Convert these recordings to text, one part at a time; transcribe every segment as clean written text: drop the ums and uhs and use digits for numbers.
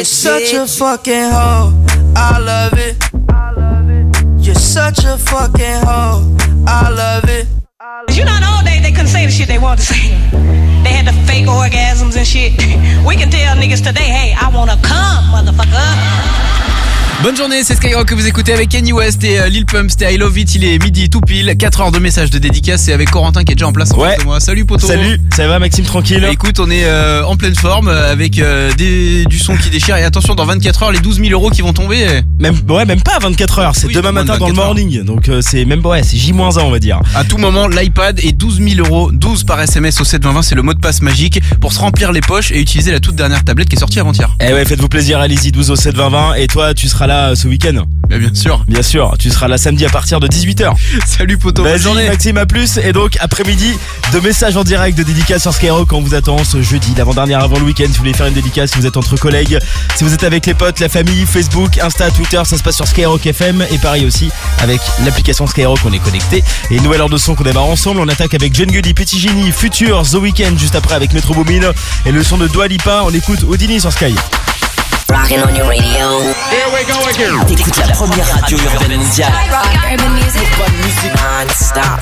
You're such a fucking hoe, I love it. You're such a fucking hoe, I love it. You know, in the old days, they couldn't say the shit they wanted to say. They had the fake orgasms and shit. We can tell niggas today, hey, I wanna come, motherfucker. Bonne journée, c'est Skyrock que vous écoutez avec Kanye West et Lil Pump, c'était I Love It, il est midi tout pile, 4 heures de messages de dédicace, c'est avec Corentin qui est déjà en place en face de moi. Salut poto. Salut, ça va Maxime, tranquille? Écoute, on est en pleine forme avec du son qui déchire et attention, dans 24 heures, les 12 000 € qui vont tomber. Même pas 24 heures, c'est demain matin dans le morning, donc c'est même c'est J-1 on va dire. À tout moment, l'iPad et 12 000 €, 12 par SMS au 72020, c'est le mot de passe magique pour se remplir les poches et utiliser la toute dernière tablette qui est sortie avant-hier. Eh ouais, faites-vous plaisir, allez-y, 12 au 72020 et toi tu seras là ce week-end. Bien sûr. Bien sûr, tu seras là samedi à partir de 18h. Salut poto, bonne journée. Maxime, à plus. Et donc après-midi, de messages en direct de dédicace sur Skyrock. On vous attend ce jeudi, l'avant-dernière avant le week-end. Si vous voulez faire une dédicace, si vous êtes entre collègues, si vous êtes avec les potes, la famille, Facebook, Insta, Twitter, ça se passe sur Skyrock FM. Et pareil aussi avec l'application Skyrock, on est connecté. Et une nouvelle heure de son qu'on démarre ensemble. On attaque avec John Goody, Petit Genie, Future, The Weeknd juste après avec Metro Boomin. Et le son de Dua Lipa, on écoute Houdini sur Sky. Rockin' on your radio. Here we go again. T'écoutes la première radio urbaine mondiale. Rock urban music. Bonne musique. Non-stop.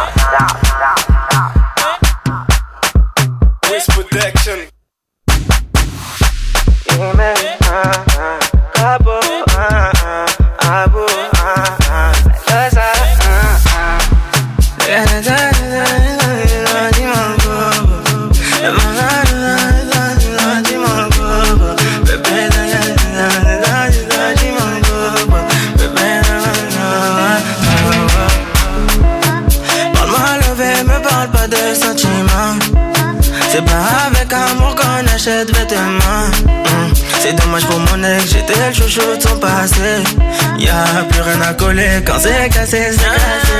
Wish protection. Yeah, man. Abo. C'est pas avec amour qu'on achète vêtements. C'est dommage pour mon ex, j'étais le chouchou de son passé. Y'a plus rien à coller quand c'est cassé, c'est cassé.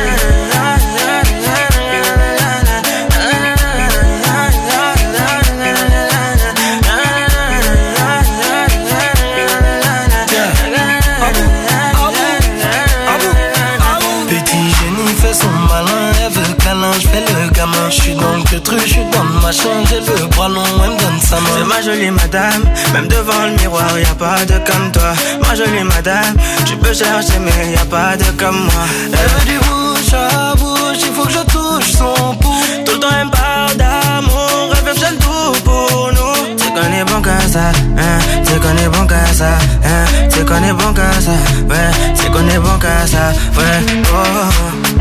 J'fais le gamin, j'suis dans le truc, j'suis dans le machin, j'ai le bras long, elle me donne sa main. C'est ma jolie madame, même devant le miroir, y'a pas de comme toi. Ma jolie madame, tu peux chercher mais y'a pas de comme moi. Elle veut du bouche à bouche, il faut que je touche son pouls. Tout le temps elle me parle d'amour, elle veut faire le tout pour nous. C'est qu'on est bon qu'à ça, c'est qu'on est bon qu'à ça, c'est qu'on est bon qu'à ça, ouais, c'est qu'on est bon qu'à ça, ouais, oh.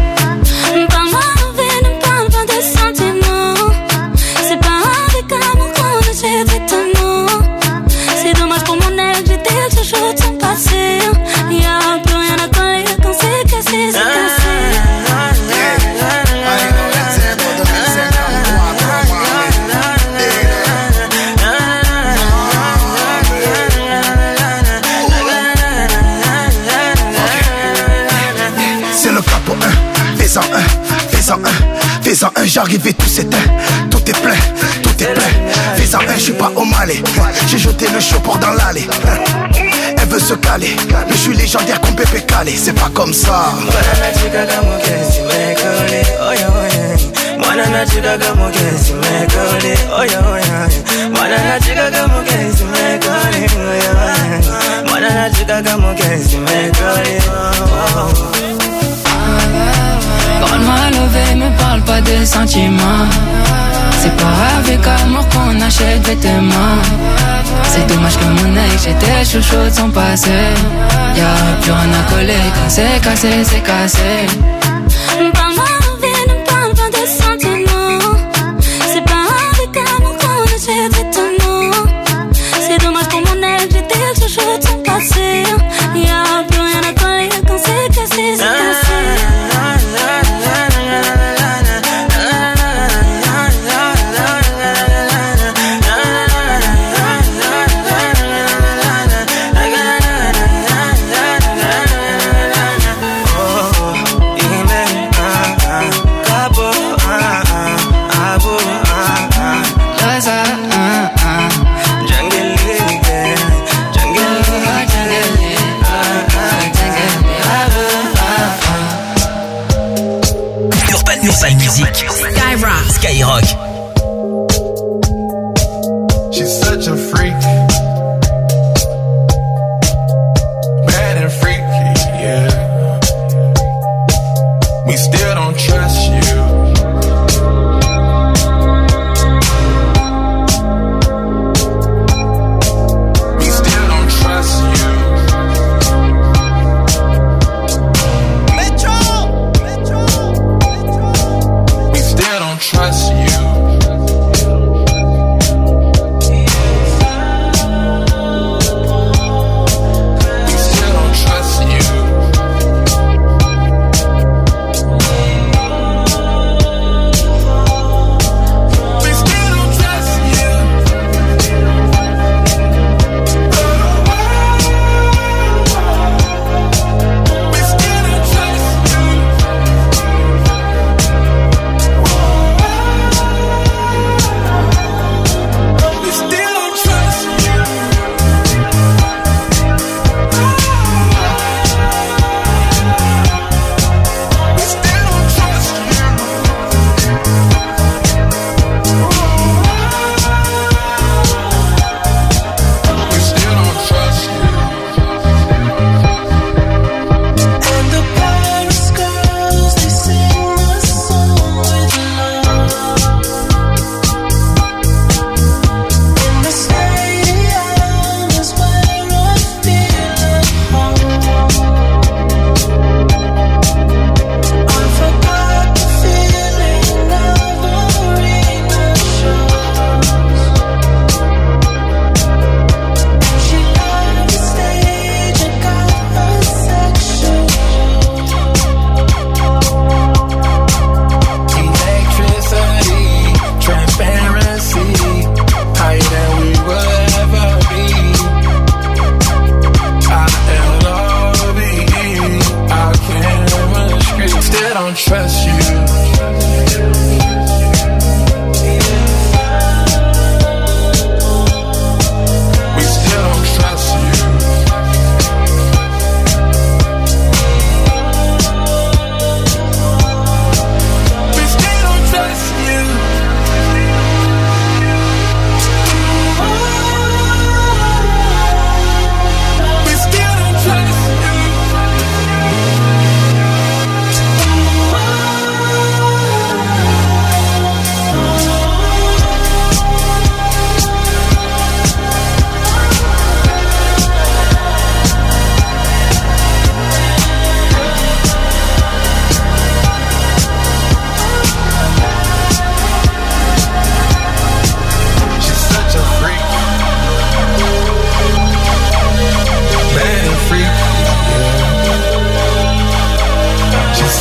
C'est dommage pour mon ex, j'étais le chouchou de son passé. Y'a plus rien à coller quand c'est cassé, c'est cassé. C'est le capo 1, fais-en un, j'arrive et tout s'éteint. Tout est plein, fais-en un, j'suis pas au Malais. J'ai jeté le chapeau dans l'allée. Elle veut se caler, mais je suis légendaire comme Pépé Calé. C'est pas comme ça. Quand m'a levé, me parle pas de sentiments. C'est pas avec amour qu'on achète vêtements. C'est dommage que mon ex, j'étais chouchou de son passé. Y'a plus rien à coller quand c'est cassé, c'est cassé. Parle-moi ne parle pas de sentiments. C'est pas avec amour qu'on achète vêtements. C'est dommage pour mon ex, j'étais chouchou de son passé. Y'a plus rien à coller quand c'est cassé, c'est cassé.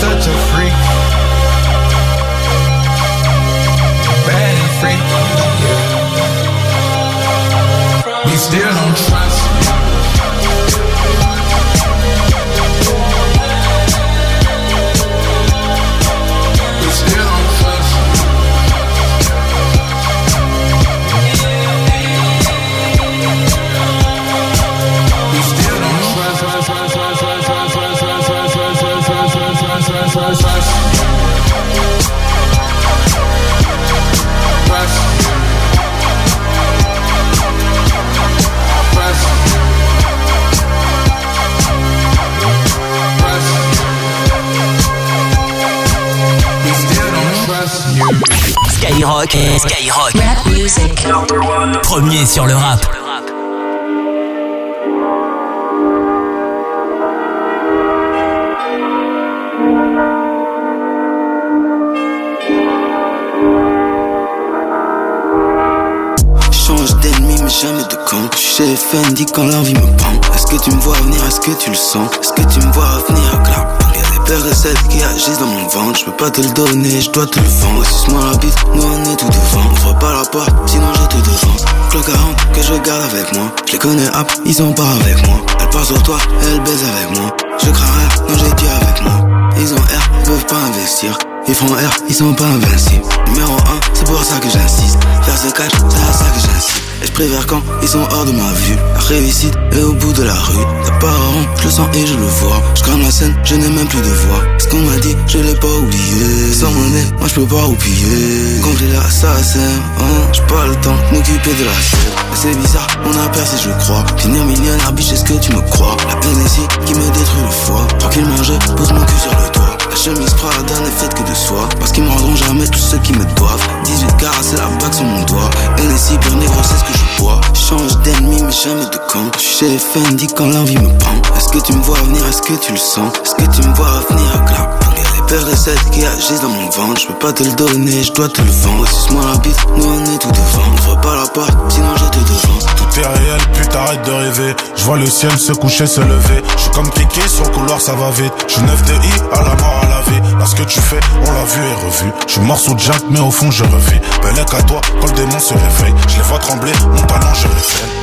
such a freak. Bad and freak, yeah. We still don't trust. We still don't trust. We still don't trust. Skyrock, Skyrock. Rap music. Premier sur le rap. Change d'ennemi mais jamais de camp. Je suis chez Fendi quand l'envie me prend. Est-ce que tu me vois venir, est-ce que tu le sens? Est-ce que tu me vois venir, clap? Père et celles qui agissent dans mon ventre, je peux pas te le donner, je dois te le vendre. Suce-moi la bite, nous on est tout devant. Ouvre pas la porte, sinon je te devance. Clock 40 que je garde avec moi. Je les connais hop, ils sont pas avec moi. Elle part sur toi, elle baise avec moi. Je crains rien, non j'ai Dieu avec moi. Ils ont R, ils peuvent pas investir. Ils font R, ils sont pas invincibles. Numéro 1, c'est pour ça que j'insiste. Faire ce catch, c'est à ça que j'insiste. Et je préfère quand ils sont hors de ma vue. La réussite est au bout de la rue. T'as pas rond, je le sens et je le vois. Je crame la scène, je n'ai même plus de voix. Ce qu'on m'a dit, je l'ai pas oublié. Sans monnaie, moi je peux pas roupiller. Compris l'assassin, hein. J'ai pas le temps de m'occuper de la scène. Mais c'est bizarre, on a percé je crois. Finir millionnaire, biche, est-ce que tu me crois? La Hennessy qui me détruit le foie. Tranquillement je pose mon cul sur le toit. La chemise Prada n'est faite que de soie. Parce qu'ils me rendront jamais tous ceux qui me doivent. 18 carats, c'est la bague sur mon doigt. Hennessy, pur négro, c'est ce que je bois. Change d'ennemi mais jamais de camp. Je suis chez Fendi quand l'envie me prend. Est-ce que tu me vois venir, est-ce que tu le sens? Est-ce que tu me vois venir, clap? Les pères et celles qui agissent dans mon ventre, je peux pas te le donner, je dois te le vendre. Suce-moi la bite, nous on est tout devant. Ouvre pas la porte, sinon je te devance. Tout est réel, putain arrête de rêver. Je vois le ciel se coucher, se lever. Je suis comme Kiki sur le couloir, ça va vite. Je suis 9 DI, à la mort, à la vie. Là ce que tu fais, on l'a vu et revu. Je suis mort sous Jack, mais au fond je revis. Bellec à toi, quand le démon se réveille. Je les vois trembler, mon talent je le fais.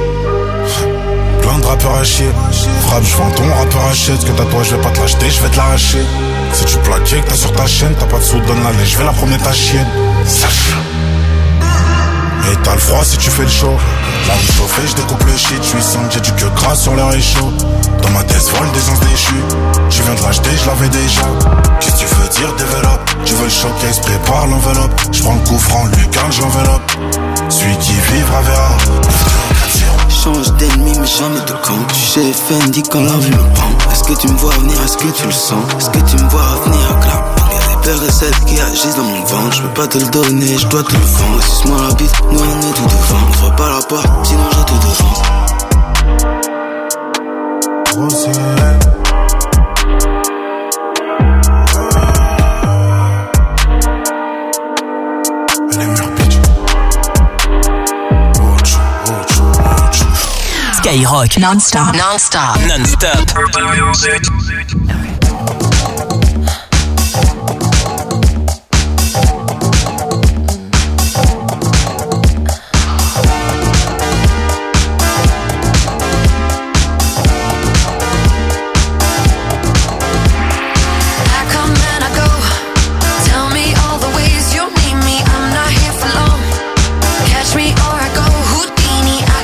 Plein de rappeurs à chier. Frappe, je vends ton rappeur achète. Ce que t'as toi, je vais pas te l'acheter, je vais te l'arracher. Si tu plaquais que t'as sur ta chaîne, t'as pas de sous, donne la lait, je vais la promener ta chienne. Sache. Et t'as le froid si tu fais le show. La rue chauffée, je découpe le shit. Je suis sans, j'ai du queue gras sur le réchaud. Dans ma tête vol des ans déchus. Tu viens de l'acheter, je l'avais déjà. Qu'est-ce que tu veux dire, développe? Tu veux le showcase, prépare l'enveloppe. Je prends le coup franc, Lucan, je l'enveloppe. Celui qui vivra verra. Change d'ennemi mais jamais de camp. Je suis chez Fendi quand l'envie me prend. Est-ce que tu me vois venir, est-ce que tu le sens? Est-ce que tu me vois venir, clap? Les pères et celles qui agissent dans mon ventre, je peux pas te le donner, je dois te le vendre. Suce-moi la bite, nous on est tout devant. Ouvre pas la porte, sinon je te devance. Skyrock non-stop. Non-stop. Non-stop.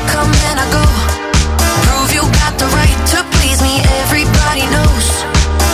Prove you got the right to please me. Everybody knows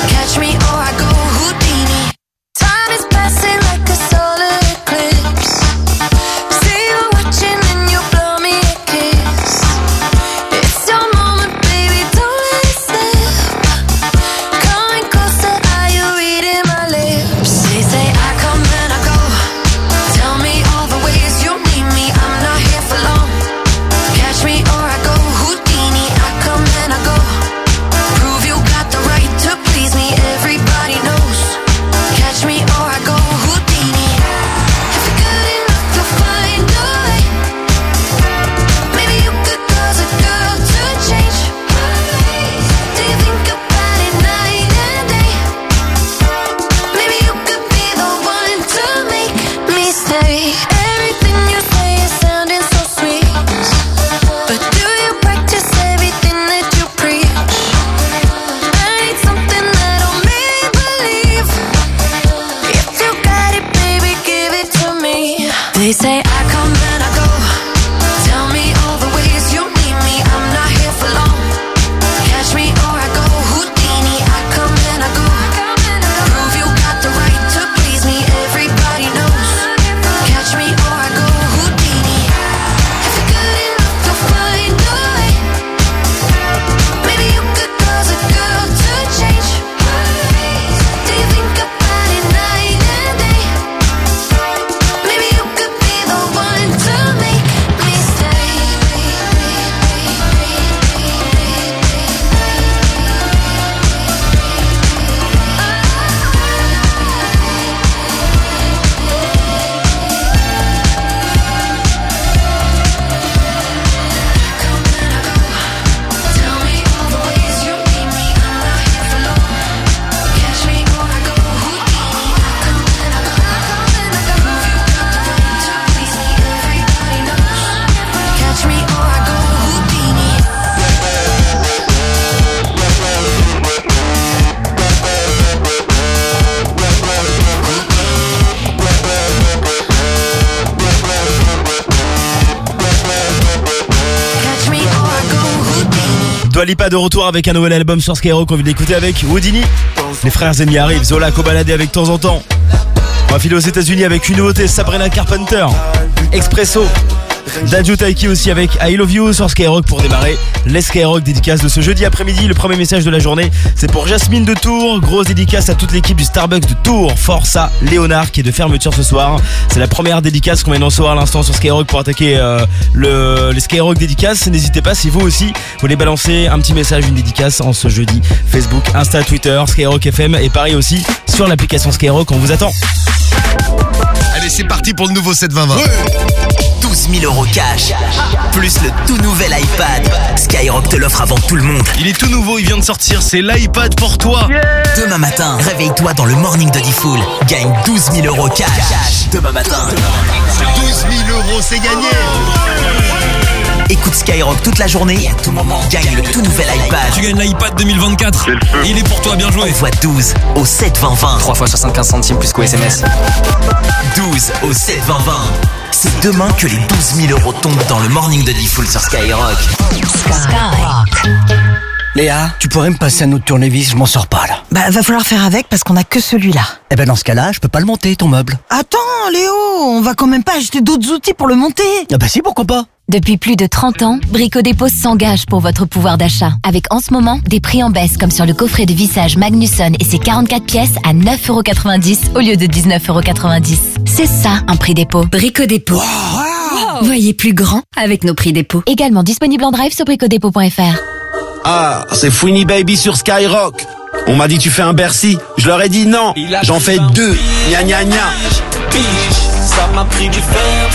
Dua Lipa de retour avec un nouvel album sur Skyrock. On vient d'écouter avec Houdini. Les frères Zemi arrivent, Zola co-baladé avec de temps en temps. On va filer aux États-Unis avec une nouveauté, Sabrina Carpenter, Expresso. Dadju Taiki aussi avec I Love You sur Skyrock pour démarrer les Skyrock dédicaces de ce jeudi après-midi. Le premier message de la journée, c'est pour Jasmine de Tours. Grosse dédicace à toute l'équipe du Starbucks de Tours. Force à Léonard qui est de fermeture ce soir. C'est la première dédicace qu'on vient d'en recevoir à l'instant sur Skyrock pour attaquer les Skyrock dédicaces. N'hésitez pas si vous aussi vous voulez balancer un petit message, une dédicace en ce jeudi. Facebook, Insta, Twitter, Skyrock FM et pareil aussi sur l'application Skyrock. On vous attend. Allez, c'est parti pour le nouveau 7-20-20. 12 000 euros cash, plus le tout nouvel iPad. Skyrock te l'offre avant tout le monde. Il est tout nouveau, il vient de sortir, c'est l'iPad pour toi. Demain matin, réveille-toi dans le morning de Diffoul. Gagne 12 000 euros cash. Demain matin. 12 000 euros, c'est gagné. Écoute Skyrock toute la journée et à tout moment, gagne le tout nouvel iPad. Tu gagnes l'iPad 2024. Il est pour toi, bien joué. Envoie 12 au 7-20-20. 3 fois 75 centimes plus qu'au SMS. 12 au 7-20-20. C'est demain que les 12 000 euros tombent dans le morning de Diffoul sur Skyrock. Skyrock. Léa, tu pourrais me passer un autre tournevis, je m'en sors pas là. Bah va falloir faire avec parce qu'on a que celui-là. Eh ben dans ce cas-là, je peux pas le monter ton meuble. Attends Léo, on va quand même pas acheter d'autres outils pour le monter. Ah bah si, pourquoi pas. Depuis plus de 30 ans, Brico Dépôt s'engage pour votre pouvoir d'achat. Avec en ce moment, des prix en baisse comme sur le coffret de vissage Magnusson et ses 44 pièces à 9,90€ au lieu de 19,90€. C'est ça, un prix dépôt. Brico Dépôt. Wow. Voyez plus grand avec nos prix dépôt. Également disponible en drive sur bricodépôt.fr. Ah, c'est Fouini Baby sur Skyrock. On m'a dit tu fais un Bercy. Je leur ai dit non, j'en fais 2. Gna gna gna. Ça m'a pris du fer.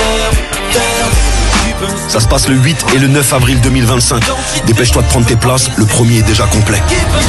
Ça se passe le 8 et le 9 avril 2025. Dépêche-toi de prendre tes places, le premier est déjà complet.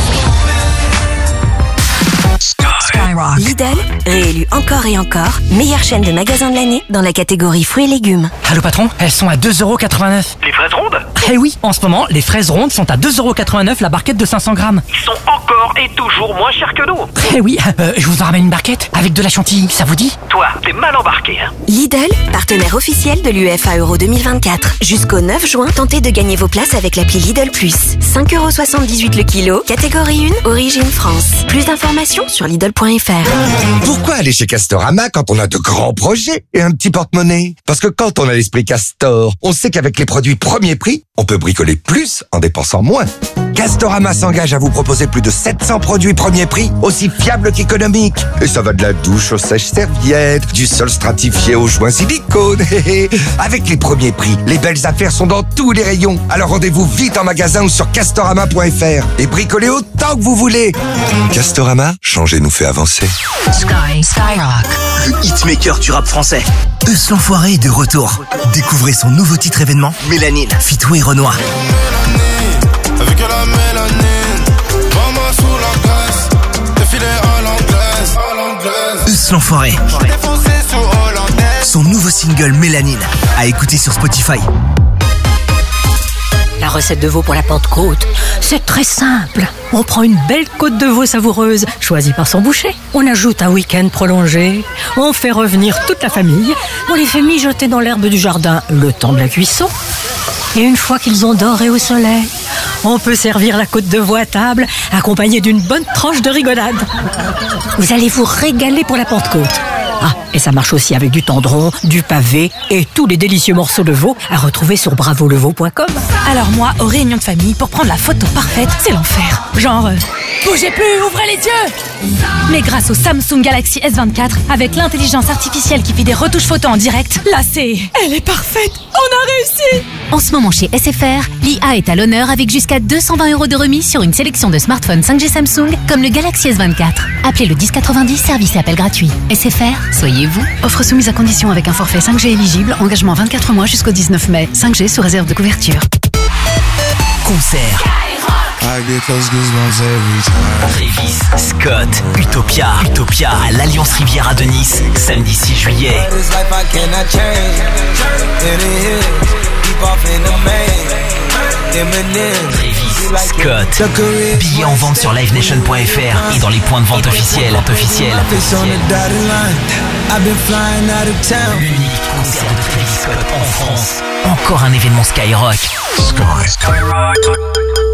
Skyrock. Lidl, réélu encore et encore, meilleure chaîne de magasins de l'année dans la catégorie fruits et légumes. Allô patron, elles sont à 2,89€. Les fraises rondes? Eh oui, en ce moment, les fraises rondes sont à 2,89€ la barquette de 500 grammes. Ils sont encore et toujours moins chers que nous. Eh oui, je vous en ramène une barquette avec de la chantilly, ça vous dit? Toi, t'es mal embarqué, hein. Lidl, partenaire officiel de l'UEFA Euro 2024. Jusqu'au 9 juin, tentez de gagner vos places avec l'appli Lidl Plus. 5,78€ le kilo, catégorie 1, origine France. Plus d'informations sur Lidl.fr. Pourquoi aller chez Castorama quand on a de grands projets et un petit porte-monnaie? Parce que quand on a l'esprit Castor, on sait qu'avec les produits premier prix, on peut bricoler plus en dépensant moins. Castorama s'engage à vous proposer plus de 700 produits premier prix, aussi fiables qu'économiques. Et ça va de la douche aux sèches-serviettes, du sol stratifié aux joints silicone. Avec les premiers prix, les belles affaires sont dans tous les rayons. Alors rendez-vous vite en magasin ou sur castorama.fr et bricolez autant que vous voulez. Castorama, changer nous fait avancer. Skyrock. Le hitmaker du rap français. Eus l'enfoiré est de retour. Découvrez son nouveau titre événement, Mélanine, Fitou et Renoir. Avec la mélanine, maman sous la glace, défilé à l'anglaise. Eus l'enfoiré. Son nouveau single Mélanine, à écouter sur Spotify. La recette de veau pour la Pentecôte, c'est très simple. On prend une belle côte de veau savoureuse, choisie par son boucher. On ajoute un week-end prolongé. On fait revenir toute la famille. On les fait mijoter dans l'herbe du jardin le temps de la cuisson. Et une fois qu'ils ont doré au soleil, on peut servir la côte de veau à table, accompagnée d'une bonne tranche de rigolade. Vous allez vous régaler pour la Pentecôte. Ah, et ça marche aussi avec du tendron, du pavé et tous les délicieux morceaux de veau à retrouver sur bravoleveau.com. Alors moi, aux réunions de famille, pour prendre la photo parfaite, c'est l'enfer. Genre, bougez plus, ouvrez les yeux. Mais grâce au Samsung Galaxy S24, avec l'intelligence artificielle qui fait des retouches photos en direct, là elle est parfaite, on a réussi. En ce moment chez SFR, l'IA est à l'honneur avec jusqu'à 220€ de remise sur une sélection de smartphones 5G Samsung comme le Galaxy S24. Appelez le 1090, service et appel gratuit. SFR, soyez vous. Offre soumise à condition avec un forfait 5G éligible, engagement 24 mois jusqu'au 19 mai. 5G sous réserve de couverture. Concert. Travis Scott, Utopia à l'Alliance Riviera à Nice, samedi 6 juillet. Travis Scott. Billets en vente sur livenation.fr et dans les points de vente officiels. L'unique concert de Travis Scott en France. Encore un événement Skyrock. Skyrock.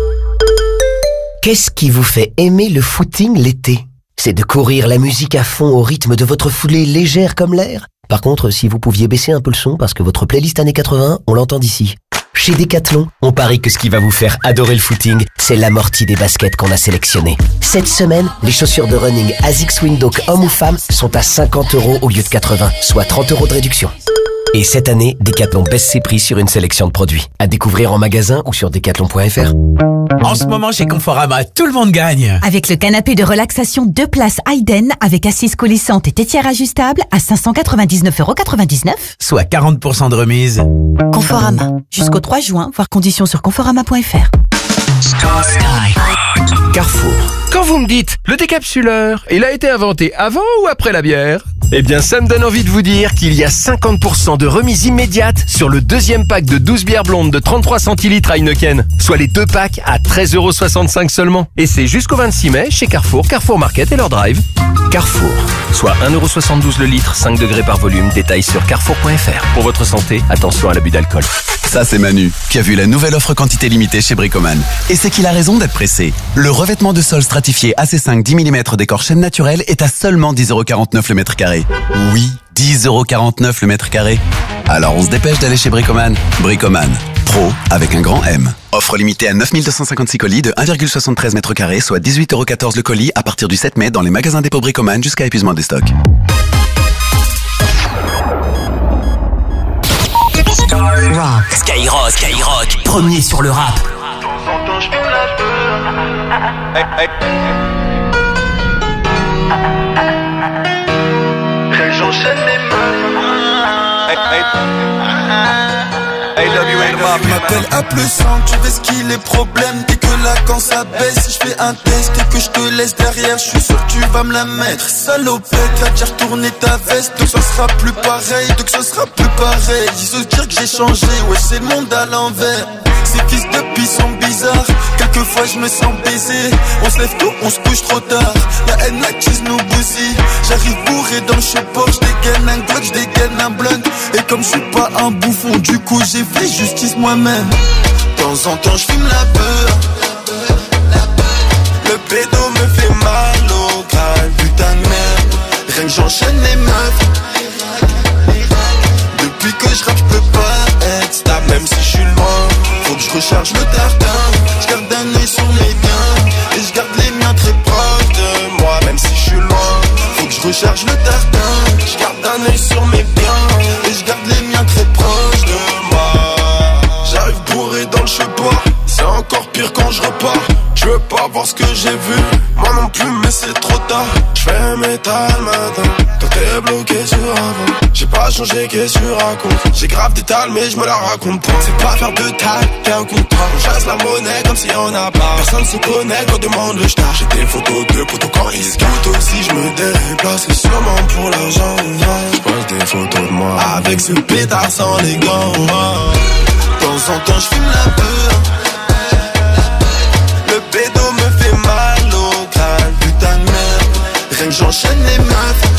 Qu'est-ce qui vous fait aimer le footing l'été? C'est de courir la musique à fond au rythme de votre foulée légère comme l'air? Par contre, si vous pouviez baisser un peu le son parce que votre playlist années 80, on l'entend d'ici. Chez Decathlon, on parie que ce qui va vous faire adorer le footing, c'est l'amorti des baskets qu'on a sélectionnées. Cette semaine, les chaussures de running ASICS Windhoek hommes ou femmes sont à 50 € au lieu de 80, soit 30 € de réduction. Et cette année, Decathlon baisse ses prix sur une sélection de produits. À découvrir en magasin ou sur decathlon.fr. En ce moment, chez Conforama, tout le monde gagne. Avec le canapé de relaxation 2 places Hayden avec assise coulissante et tétière ajustable à 599,99 €. Soit 40% de remise. Conforama. Jusqu'au 3 juin, voir conditions sur conforama.fr. Carrefour. Quand vous me dites, le décapsuleur, il a été inventé avant ou après la bière? Eh bien, ça me donne envie de vous dire qu'il y a 50% de remise immédiate sur le deuxième pack de 12 bières blondes de 33 centilitres Heineken, soit les 2 packs à 13,65 € seulement. Et c'est jusqu'au 26 mai chez Carrefour, Carrefour Market et leur drive. Carrefour, soit 1,72 € le litre, 5 degrés par volume, détail sur carrefour.fr. Pour votre santé, attention à l'abus d'alcool. Ça c'est Manu, qui a vu la nouvelle offre quantité limitée chez Bricoman. Et c'est qu'il a raison d'être pressé. Le revêtement de sol stratifié AC5 10 mm décor chêne naturel est à seulement 10,49 € le mètre carré. Oui, 10,49 € le mètre carré. Alors on se dépêche d'aller chez Bricoman. Bricoman, pro avec un grand M. Offre limitée à 9256 colis de 1,73 m², soit 18,14 € le colis à partir du 7 mai dans les magasins dépôt Bricoman jusqu'à épuisement des stocks. Skyrock, premier sur le rap. J'enchaîne mes Je m'appelle A+1, tu sais ce qu'il est problème. Dès que la quand ça baisse, si je fais un test et que je te laisse derrière, je suis sûr que tu vas me la mettre. Salopette, t'as déjà retourné ta veste, donc ça sera plus pareil, Ils se disent que j'ai changé, ouais c'est le monde à l'envers. Ces fils de pis sont bizarres, quelquefois je me sens baisé. On se lève tôt, on se couche trop tard. La haine acquise nous bousille. J'arrive bourré dans le support, je dégaine un Glock, je dégaine un blunt. Et comme je suis pas un bouffon, du coup j'ai fait justice moi-même. De temps en temps je fume la peur. Le pédo me fait mal au crâne, putain de merde. Rien que j'enchaîne les meufs. Depuis que je rappe, je peux pas être stable, même si je suis loin. Faut que je recharge le tartin. Je garde un œil sur mes biens et je garde les miens très proches de moi, même si je suis loin. Faut que je recharge le tartin. Je garde un œil sur mes biens et je garde les miens très proches de moi. J'arrive bourré dans le chemin, c'est encore pire quand je repars. Je veux pas voir ce que j'ai vu, moi non plus mais c'est trop tard. Je fais métal matin, toi t'es bloqué sur avant. J'ai pas changé, qu'est-ce que tu racontes? J'ai grave des tales mais je me la raconte pas. C'est pas faire de taille, t'es un contrat. On chasse la monnaie comme si on a pas. Personne se connaît quand demande le star. J'ai des photos de potos quand ils se gâtent. Aussi je me déplace, c'est sûrement pour l'argent. Je pose des photos de moi avec ce pétard sans les gants. De temps en temps je fume la peur. Le pédo me fait mal au crâne, putain de merde. Rien que j'enchaîne les meufs.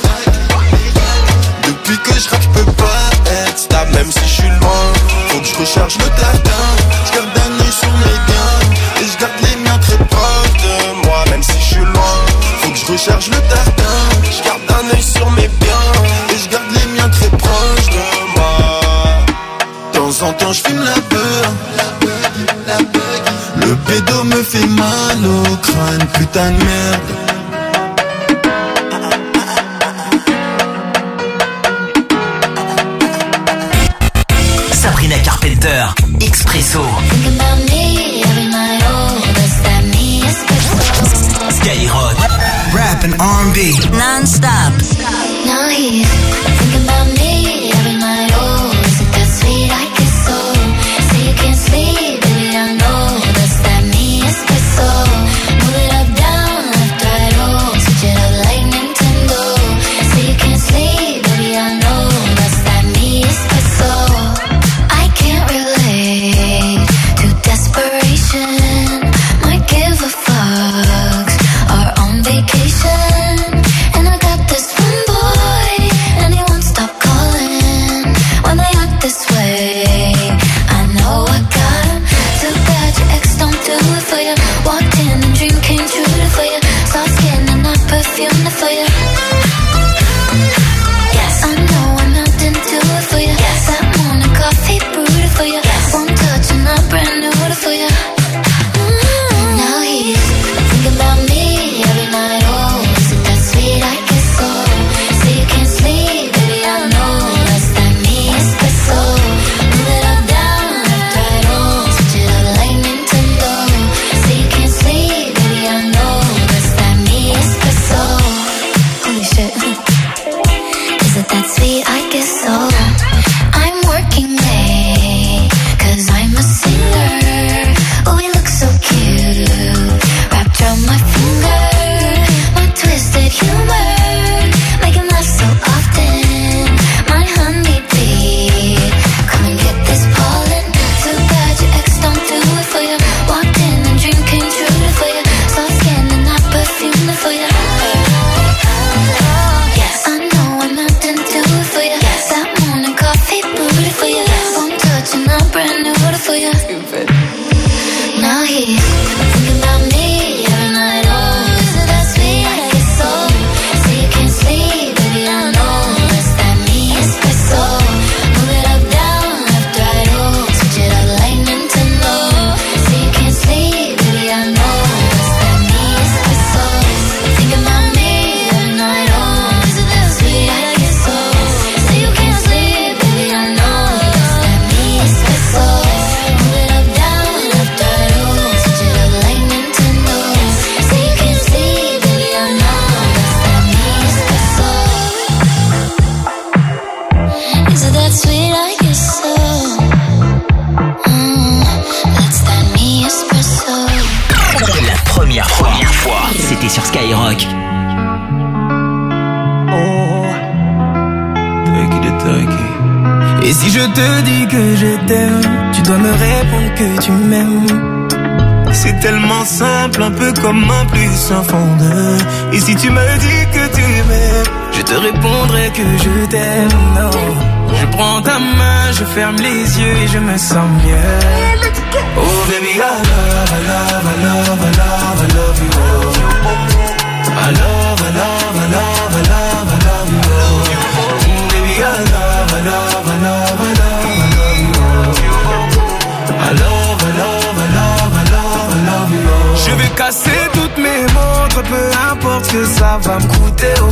Depuis que je rappe, je peux pas être stable, même si je suis loin. Faut que je recharge le tartin. Je garde un œil sur mes biens et je garde les miens très proches de moi, même si je suis loin. Faut que je recharge le tartin. Je garde un œil sur mes biens et je garde les miens très proches de moi. De temps en temps, je fume la peur. Le pédo me fait mal au crâne, putain de merde. Sabrina Carpenter, Expresso. Skyrock, rap and R&B, non-stop. Now he's thinking about me every night. Oh, is it that sweet? I guess so. Say you can't sleep, baby, I know. That's that me espresso. Move it up, down, left, right, oh. Switch it up like Nintendo. Say you can't sleep, baby, I know. That's that me espresso. I can't relate to desperation. Might give a fucks. Are on vacation. And I got this one boy, and he wants here. Think about me every night. Oh, is it that sweet? I get so. So you can't sleep, baby, I know. It's that me espresso. Move it up, down, left, right, oh. Switch it up like Nintendo. So you can't sleep, baby, I know. It's that me espresso. Think about me every night. Oh, is it that sweet? I get so. So you can't sleep, baby, I know. It's that me espresso. Move it up, down, left, right, oh. Switch it up like Nintendo. So you can't sleep, baby, I know. It's that me espresso. Is it that sweet? I guess so. That's that me espresso. La première fois, c'était sur Skyrock. Et si je te dis que je t'aime, tu dois me répondre que tu m'aimes. C'est tellement simple, un peu comme un plus un fond de. Et si tu me dis que tu m'aimes, je te répondrai que je t'aime. Non, je prends ta main, je ferme les yeux et je me sens mieux. Oh baby, I love, I love, I love, I love, I love you. I love, I love, I love, I love, I love you. Baby, I love, I love, I love, I love, I love you. I love, I love, I love, I love, I love you. Je vais casser toutes mes montres, peu importe ce que ça va me coûter. Oh.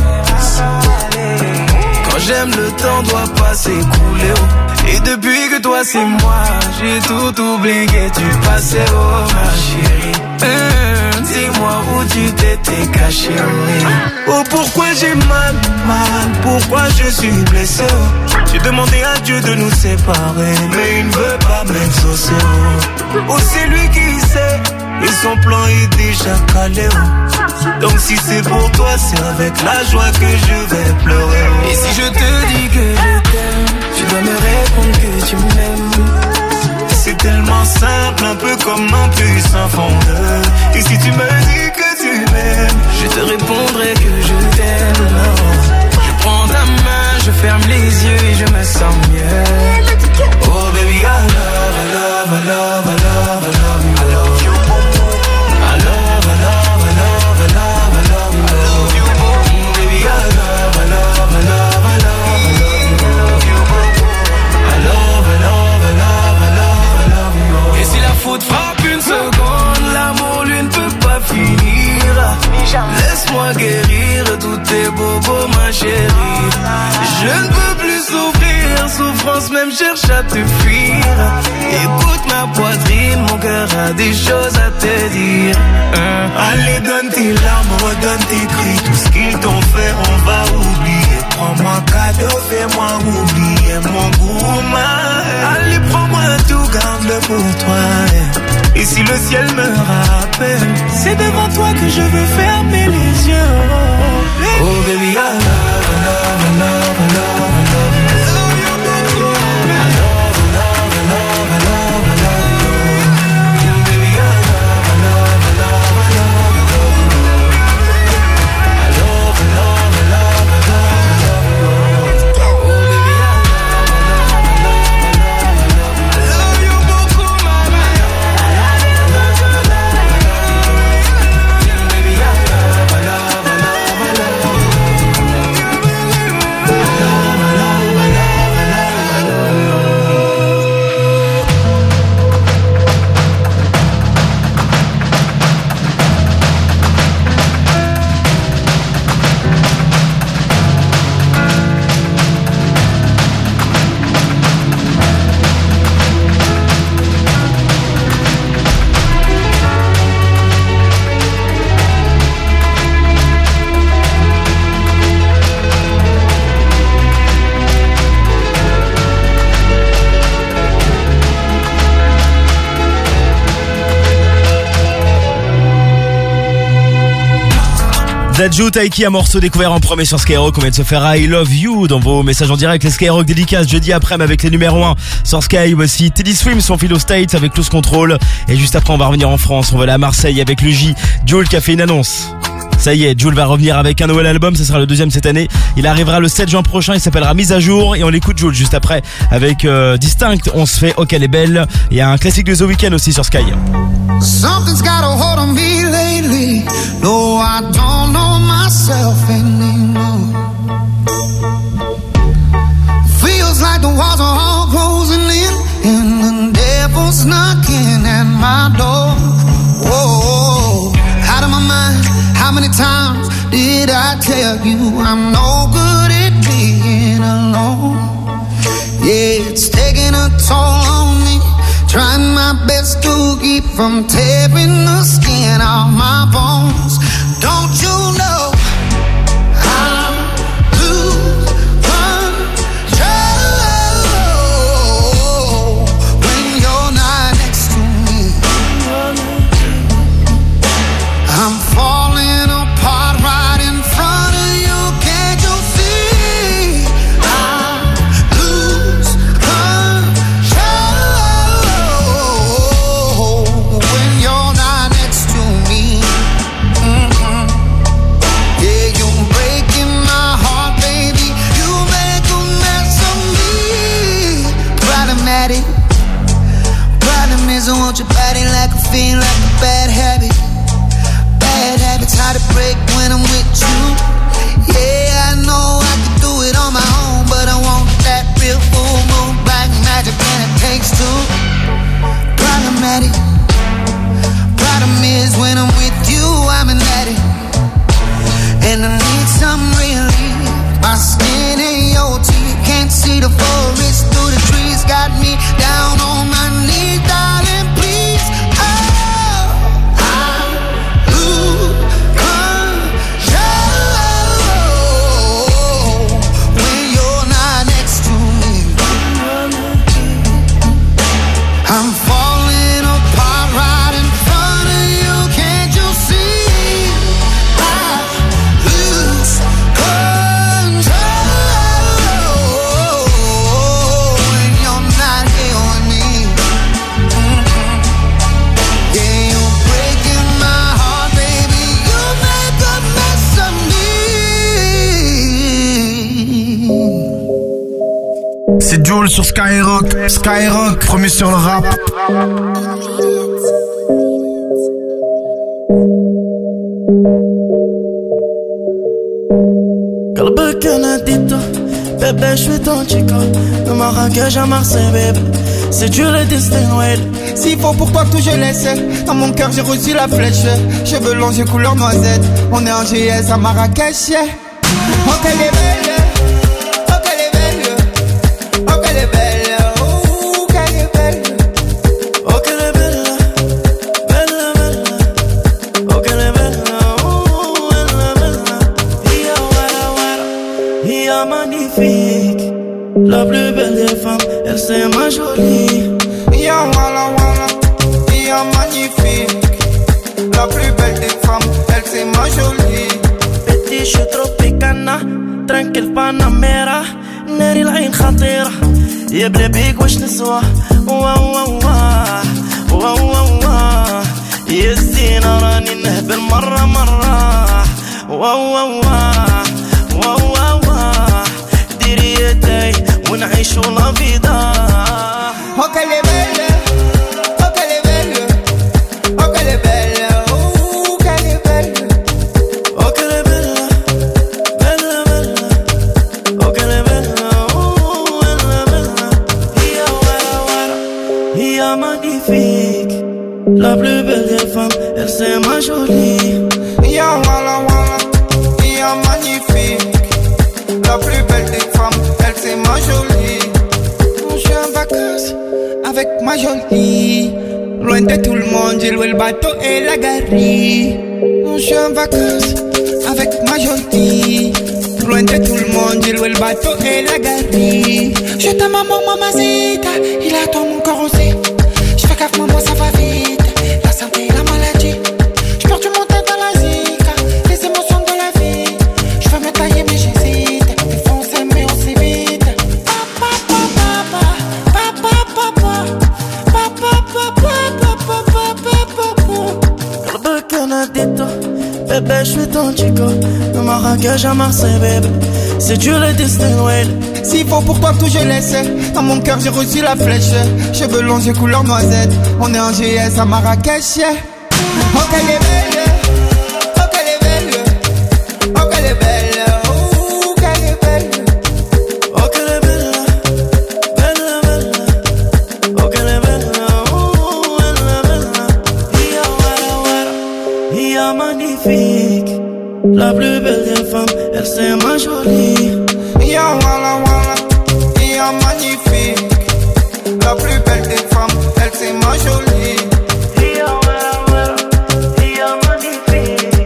Quand j'aime, le temps doit pas s'écouler. Oh. Et depuis que toi c'est moi, j'ai tout oublié du passé. Oh ma chérie, dis-moi où tu t'étais caché. Oh pourquoi j'ai mal, pourquoi je suis blessé. Oh. J'ai demandé à Dieu de nous séparer, mais il ne veut pas m'exaucer. Oh c'est lui qui sait, et son plan est déjà calé. Oh. Donc si c'est pour toi, c'est avec la joie que je vais pleurer. Oh. Et si je te dis que je t'aime, tu dois me répondre que tu m'aimes. C'est tellement simple, un peu comme un plus un fondeur. Et si tu me dis que tu m'aimes, je te répondrai que je t'aime. Je prends ta main, je ferme les yeux et je me sens mieux. Oh baby, I love, I love, I love, I love, I love you. I love you. I love, I love, I love, I love, I love you. Baby, I love, I love, I love, I love, I love you. I love, I love, I love, I love, I love you. Et si la faute frappe une seconde, l'amour lui ne peut pas finir. Laisse-moi guérir tous tes bobos, ma chérie. Je ne peux plus souffrir, souffrance même cherche à te fuir. Écoute ma poitrine, mon cœur a des choses à te dire. Allez, donne tes larmes, redonne tes cris. Tout ce qu'ils t'ont fait, on va oublier. Prends-moi cadeau, fais-moi oublier mon gourmand. Allez, prends-moi tout, garde-le pour toi. Et si le ciel me rappelle, c'est devant toi que je veux fermer les yeux. Oh baby, I love, I love, I love, I love, I love you. Dadju, Taiki, un morceau découvert en premier sur Skyrock. On vient de se faire I Love You dans vos messages en direct. Les Skyrock dédicaces jeudi après-midi avec les numéros 1 sur Sky. Voici Teddy Swims, son fil aux States avec Close Control. Et juste après, on va revenir en France. On va aller à Marseille avec le J. Jul qui a fait une annonce. Ça y est, Jul va revenir avec un nouvel album, ce sera le deuxième cette année. Il arrivera le 7 juin prochain, il s'appellera Mise à jour. Et on l'écoute Jul juste après avec Distinct, on se fait OK elle est belle. Il y a un classique de The Weeknd aussi sur Sky. So many times did I tell you I'm no good at being alone? Yeah, it's taking a toll on me. Trying my best to keep from tearing the skin off my bones. Don't you know I lose control when you're not next to me? I'm falling apart right in front of you. Can't you see? I lose control when you're not next to me. Yeah, you're breaking my heart, baby. You make a mess of me. Problematic. Problem is I want your body like a fiend, like a bad habit. Bad habits hard to break when I'm with you. Yeah, I know I can do it on my own, but I want that real full moon black magic, and it takes two. Problematic. Problem is when I'm with you, I'm an addict, and I need some relief. My skin ain't your teeth, can't see the forest through the trees. Got me down on my knees, darling, please. Oh, I lose control when you're not next to me. I'm falling apart right in front of you. Can't you see? I lose control when you're not here with me. Yeah, you're breaking my heart, baby. You make a mess of me. C'est Jules sur Skyrock. Skyrock, premier sur le rap. قلبك انا اديته bébé je suis ton chico de Marrakech à Marseille bébé c'est tu le destin ouais. S'il faut pour toi tout je laisse. Dans mon cœur j'ai reçu la flèche. Cheveux longs j'ai couleur noisette. On est en GS à Marrakech. Oh qu'elle est belle. Oh qu'elle est belle. Oh qu'elle est belle. Oh qu'elle est belle. Oh qu'elle est belle, belle, belle. Oh qu'elle est belle, oh elle est belle. Ia wara wara, ia magnifique. La plus belle des femmes, elle c'est ma jolie. Ya wala wala, ya magnifique. La plus belle des femmes, elle c'est ma jolie. Petit je suis tropicana, tranquille Panamera. ناري العين خطيرة يا بلابيك واش نسوى واه واه واه واه واه واه يا الزينة راني نهبل مرة مرة واه واه واه واه واه واه ديري يدي ونعيشو لا فيدا. Oh qu'elle est belle. Oh qu'elle est belle. Oh qu'elle est belle. Oh qu'elle est belle. Oh qu'elle est belle, belle, belle. Oh qu'elle est belle, oh elle est belle. Ia wara wara, ia magnifique. La plus belle des femmes, elle c'est ma jolie. Ya wala wala, ya magnifique. La plus belle des femmes, elle c'est ma jolie. Je suis en vacances avec ma jolie. Loin de tout le monde, j'ai loué le bateau et la galerie. Je suis en vacances avec ma jolie. Loin de tout le monde, j'ai loué le bateau et la galerie. Je t'aime maman, mamacita. Il attend mon corps aussi. Je fais gaffe, maman, ça va vite. La santé et la maladie. Je perds du monde dans la zika. Les émotions de la vie. Je veux me tailler, mais j'hésite. Il faut s'aimer aussi vite. قلبك انا اديته bébé je suis ton chico de Marrakech à Marseille bébé c'est tu le destin ouais. S'il faut pour toi tout je laisse. Dans mon cœur j'ai reçu la flèche. Cheveux longs j'ai couleur noisette. On est en GS à Marrakech. Oh qu'elle est belle. Oh qu'elle est belle. Oh qu'elle est belle. Oh qu'elle est belle. Oh qu'elle est belle, belle, belle. Oh qu'elle est belle, oh elle est belle. Ia wara wara, ia magnifique. La plus belle des femmes, elle c'est ma jolie. Ya wala wala, ya magnifique. La plus belle des femmes, elle c'est ma jolie. Ya wala wala, ya magnifique.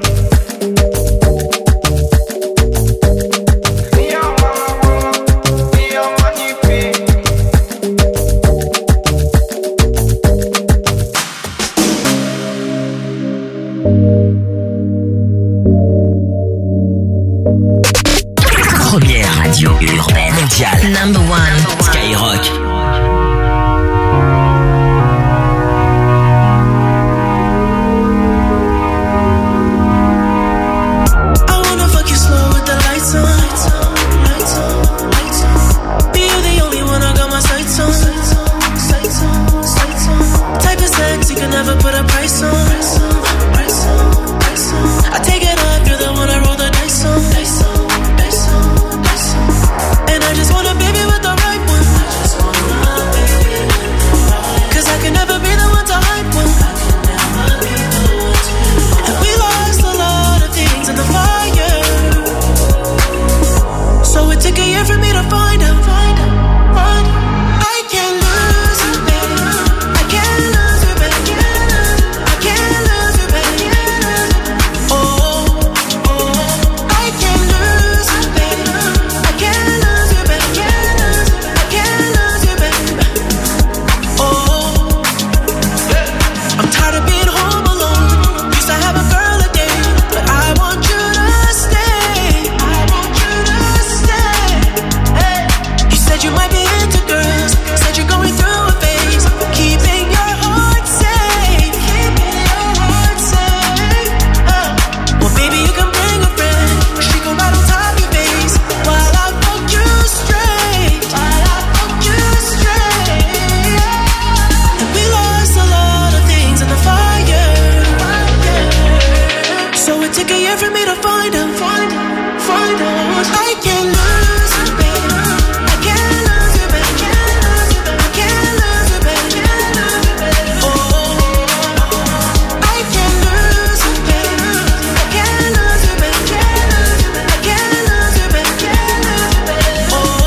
Ya wala wala, ya magnifique. Première radio urbaine mondiale. Number one. Skyrock. I wanna fuck you slow with the lights on. Lights on, lights on. Be you the only one I got my sights on. Sights on, sights on. Type of sex you can never put a price on. Price on, price on. I take it up, you're the one I roll the dice on. Dice on, dice on, dice on. And I just want a baby with the right one. Cause I can never be the one to hype one. And we lost a lot of things in the fire. So it took a year for me to find out. I can't lose you, baby. I can't lose you, baby. I can't lose you, baby. Oh, I can't lose you, baby. I can't lose you, baby. I can't lose you, baby. Oh, I'm tired of being home alone. Used to have a girl a day, but I want you to stay. I want you to stay. Hey, you said you might be into girls. Said you're going through a phase. Keeping your heart safe. Keeping your heart safe. Well, baby, you can bring a friend. She can ride on top of your face while I fuck you straight. While I fuck you straight. And we lost a lot of things in the fire. So it took a year for me to find out. I can't lose you, baby. I can't lose you, baby. I can't lose you, baby. Oh, I can't lose you, baby. I can't lose you, baby. I can't lose you, baby.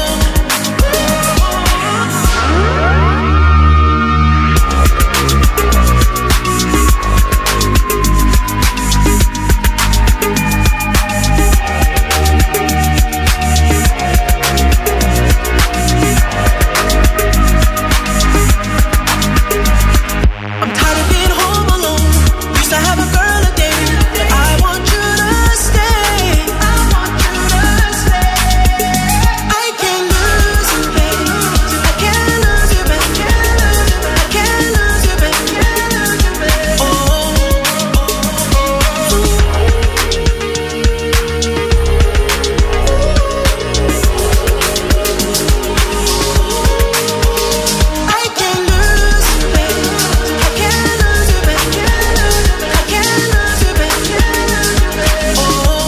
I'm tired of being home alone. Used to have a girl a day, but I want you to stay. I want you to stay. I can't lose you, baby. I can't lose you, baby. I can't lose you, baby. Oh, I can't lose you, baby. I can't lose you, baby. I can't lose you, baby.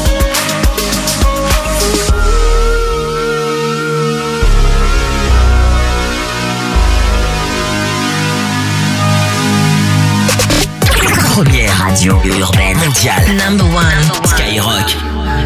Première radio urbaine mondiale. Number one. Skyrock.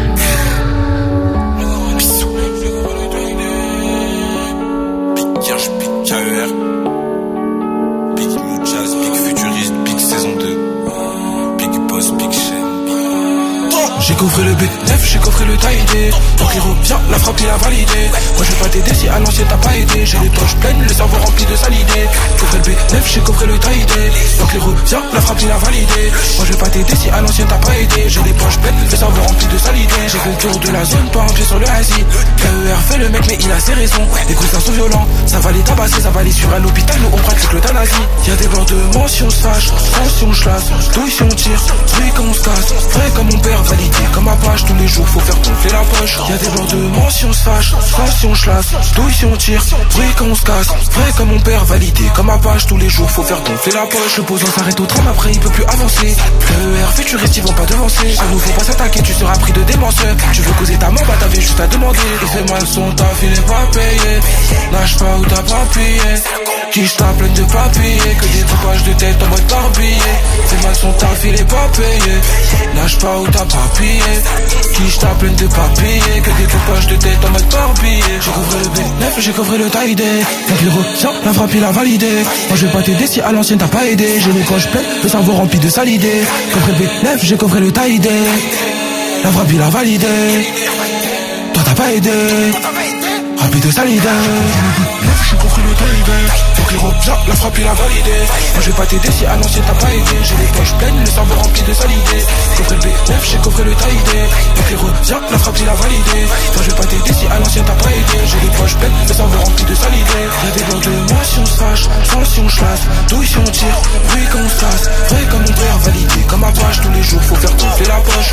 Big Kirsch, Big KER, Big New Jazz, Big Futuriste, Big Saison 2, Big Boss, Big Chain. J'ai coffré le B9, j'ai coffré le taillé. Donc il revient, la frappe il a validé. Moi je vais pas t'aider si à l'ancienne t'as pas aidé. J'ai les poches pleines, le cerveau rempli de salidé. Coffré le B9, j'ai coffré le taillé. Donc il revient, la frappe il a validé. Moi je vais pas t'aider si à l'ancienne t'as pas aidé. J'ai les poches pleines, le cerveau rempli de salidé. J'ai fait le tour de la zone, pas un pied sur le Asie. KER fait le mec mais il a ses raisons. Les coups sont violents, ça va les tabasser, ça va les sur un hôpital. Nous on pratique l'euthanasie. Y'a des bords de mention sache, mention chlasse, douille si on tire, bruit quand on se casse. Vrai comme mon père validé, comme ma page tous les jours faut faire gonfler la poche. Y'a des bords de mention se fâche, mention chlasse, douille si on tire, bruit quand on se casse. Vrai comme mon père validé, comme ma page tous les jours faut faire gonfler la poche. Le posant s'arrête au tram après il peut plus avancer. KER futuriste ils vont pas devancer. À nous faut pas s'attaquer, tu seras pris de démenceur. Tu veux causer ta mort, bah t'avais juste à demander. Il fait mal son taf, il est pas payé. Lâche pas où t'as pas plié. Quiche ta pleine de papier, que des coupages de tête en mode barbillé. Fais mal son taf, il est pas payé. Lâche pas ou t'as pas pillé. Quiche ta pleine de papiers. Que des coupages de tête en mode torpillé. J'ai couvert le B9, j'ai couvert le taille-dé. Quand il ressort, la frappe il a validé. Moi je vais pas t'aider si à l'ancienne t'as pas aidé. J'ai les poches pleines, le cerveau rempli de sale idée. Coffré le B9, j'ai coffré le taille-dé. La frappe il a validé. Toi t'as pas aidé. Rempli de sale idée. J'ai coffré le taille-dé. Faut qu'il revient, la frappe il a validé. Moi je vais pas t'aider si à l'ancienne t'as pas aidé. J'ai les poches pleines, le cerveau rempli de sale idée. Coffré le B9, j'ai coffré le taille-dé. Faut qu'il revient, la frappe il a validé. Moi je vais pas t'aider si à l'ancienne t'as pas aidé. J'ai les poches pleines, le cerveau rempli de sale idée. Y'a des blocs de moi si on se fâche, sans si on chlasse, douille si on tire, bruit comme on se casse, vrai comme mon père validé. Comme à page tous les jours, faut faire gonfler la poche.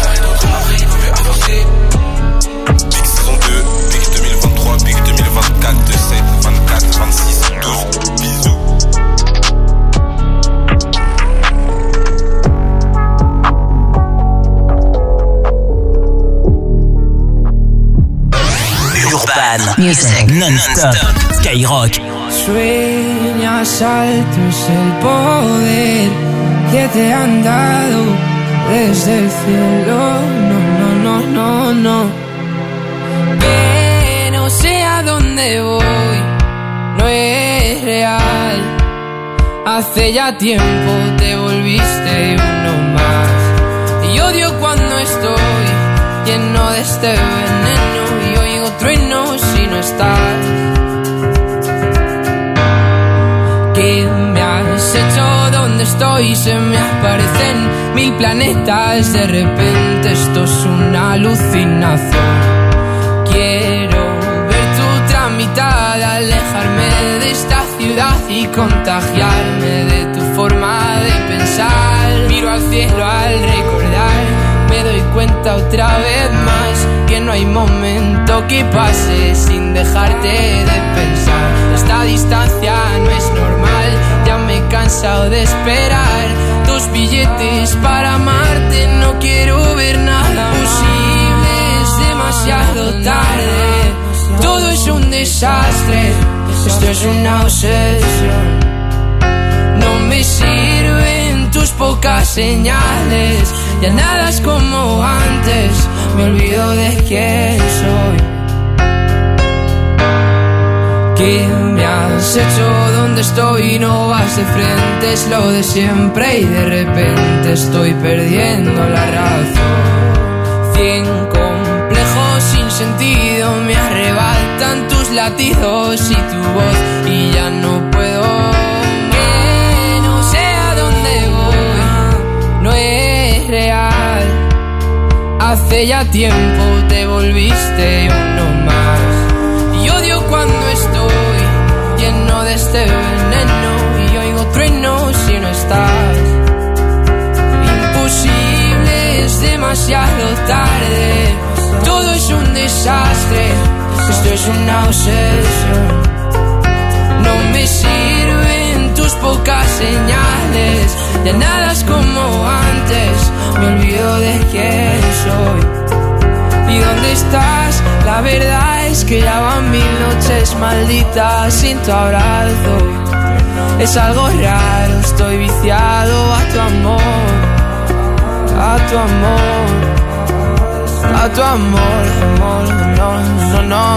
Big saison 2, Big 2023, Big 2024, 27, 24, 26, 12, bisous. Urban Music Non-Stop Skyrock. Sueñas alto es el poder que te han dado desde el cielo. No. Pero sé a dónde voy, no es real. Hace ya tiempo te volviste uno más. Y odio cuando estoy lleno de este veneno y oigo truenos si no estás. ¿Qué me has hecho? ¿Dónde estoy? Se me aparecen 1000 planetas. De repente esto es una alucinación. Quiero ver tu tramitada, alejarme de esta ciudad y contagiarme de tu forma de pensar. Miro al cielo al recordar, me doy cuenta otra vez más que no hay momento que pase sin dejarte de pensar. Esta distancia no es normal, ya me he cansado de esperar tus billetes para amarte. No quiero ver nada posible, es demasiado tarde. Todo es un desastre, esto es una obsesión. No me sirven tus pocas señales, ya nada es como antes, me olvido de quién soy. ¿Qué me has hecho? ¿Dónde estoy? No vas de frente, es lo de siempre y de repente estoy perdiendo la razón. 100 complejos sin sentido me arrebatan tus latidos y tu voz y ya no puedo. Que no sé a dónde voy, no es real. Hace ya tiempo te volviste uno más. Y odio cuando estoy lleno de este veneno y oigo truenos si no estás. Imposible, es demasiado tarde. Todo es un desastre, esto es una obsesión. No me sirven tus pocas señales, ya nada es como antes, me olvido de quién soy. ¿Y dónde estás? La verdad es que ya van 1000 noches malditas sin tu abrazo. Es algo raro, estoy viciado a tu amor, a tu amor. A tu amor, amor, no.